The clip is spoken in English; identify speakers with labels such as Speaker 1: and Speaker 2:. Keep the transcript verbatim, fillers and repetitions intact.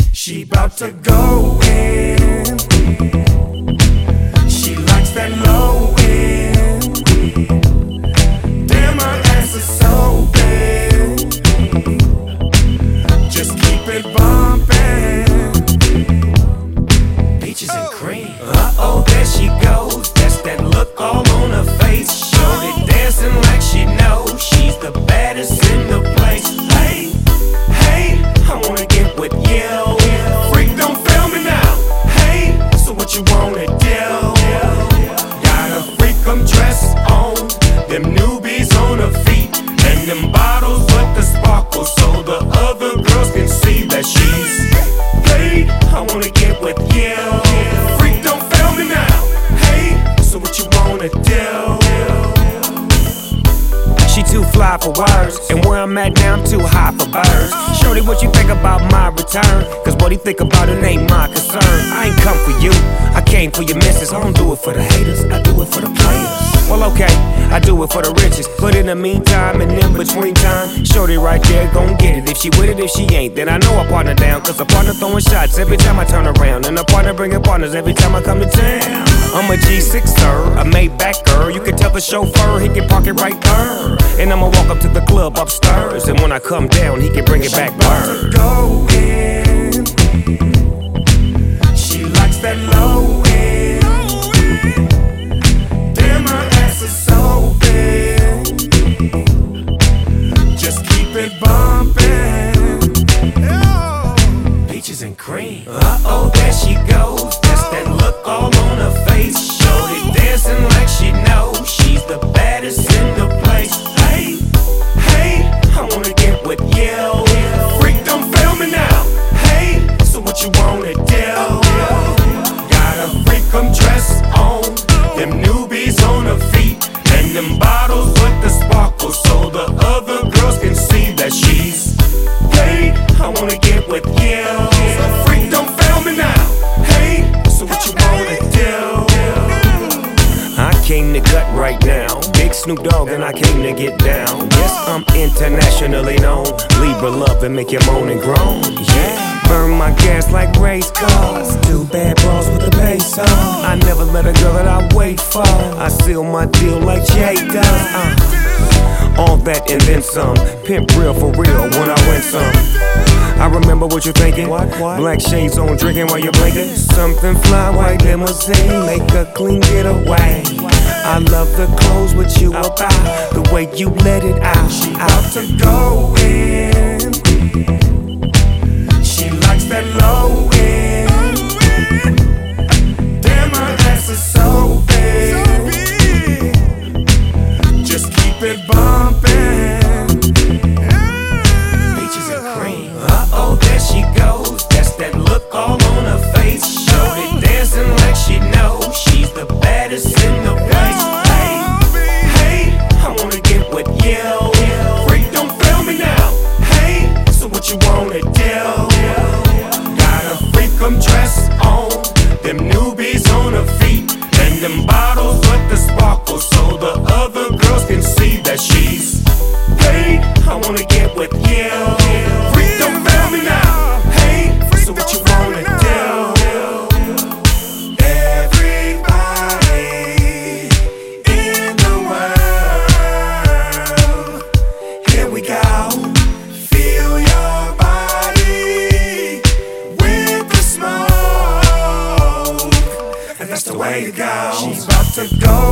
Speaker 1: She bout to go in. She likes that low end. Damn, her ass is so big. Just keep it bumpin'. Peaches and cream. Uh-oh, there she goes. That's that look all on her face. Shorty dancing like she knows she's the baddest in the place. Hey, hey, I wanna get with you. Freak, don't fail me now. Hey, so what you wanna do? Got a freak, I'm dressed on. Them newbies on her feet. And them bottles with the sparkle, so the other girls can see that she's paid. I wanna get with you. Freak, don't fail me now. Hey, so what you wanna do? She too fly for words, and where I'm at now I'm too high for birds. Shorty, what you think about my return? Cause what he think about it ain't my concern. I ain't come for you, I came for your missus. I don't do it for the haters, I do it for the players. Well okay, I do it for the riches. But in the meantime and in between time, shorty right there gon' get it. If she with it, if she ain't, then I know I partner down. Cause a partner throwing shots every time I turn around, and a partner bringing partners every time I come to town. I'm a G sixer, a Maybach-er. You can tell the chauffeur he can park it right there. And I'ma walk up to the club upstairs, and when I come down, he can bring it back word. Go in. She likes that low end. Damn, her ass is so big. Just keep it bumpin'. Peaches and cream. Uh-oh, there she goes. That's that look all on her face. Shorty dancing like she knows she's the baddest in the place. Hey, hey, I wanna get with you. Freak, don't fail me now. Hey, so what you wanna do? Got a freak, I'm dressed on. Them newbies on her feet. And them bottles with the sparkle, so the other girls can see that she's paid. I wanna get with you. Freak, don't fail me now. Hey, so what you wanna do? I came to cut right now. Big Snoop Dogg and I came to get down. Yes, I'm internationally known. Libra love and make you moan and groan. Yeah. Burn my gas like race cars. Two bad bras with the bass on. I never let a girl that I wait for. I seal my deal like Jay does. Uh. All that and then some. Pimp real for real when I win some. I remember what you're thinking. What, what? Black shades on, drinking while you're blinking. Something fly, white limousine, make a clean getaway. I love the clothes with you about, the way you let it out. She out to go in. She likes that low end. Damn, her ass is so big. Just keep it bumpin'. Peaches and cream. Uh-oh, there she goes. That's that look all on her face. Shorty dancing like she knows she's the baddest in the place. Hey, hey, I wanna get with you. Freak, don't fail me now. Hey, so what you wanna do? Got a freak, I'm dressed on. Them newbies on her feet. And them bottles with the sparkle, so the other girls can see that she's paid. I wanna get with you. Freak, don't fail me now. Hey, so what you wanna do? Everybody in the world, here we go. Feel your body with the smoke, and that's the way to go. She's about to go